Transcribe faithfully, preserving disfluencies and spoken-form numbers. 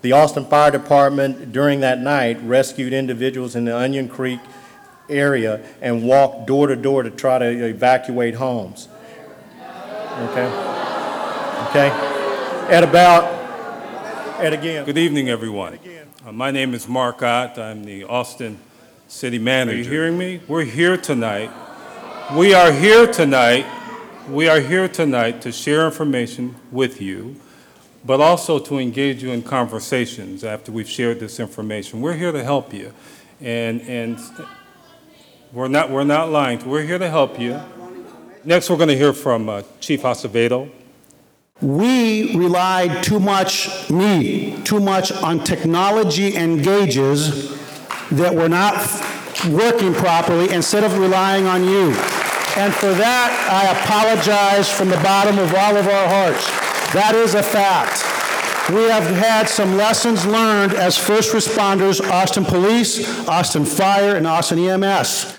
The Austin Fire Department, during that night, rescued individuals in the Onion Creek area and walked door to door to try to evacuate homes. Okay? Okay? At about, at again. Good evening, everyone. Uh, my name is Mark Ott. I'm the Austin City Manager. Are you hearing me? We're here tonight. We are here tonight. We are here tonight to share information with you, but also to engage you in conversations after we've shared this information. We're here to help you. And, and we're, not, we're not lying. We're here to help you. Next, we're going to hear from uh, Chief Acevedo. We relied too much, me, too much on technology and gauges that were not working properly instead of relying on you. And for that, I apologize from the bottom of all of our hearts. That is a fact. We have had some lessons learned as first responders, Austin Police, Austin Fire, and Austin E M S.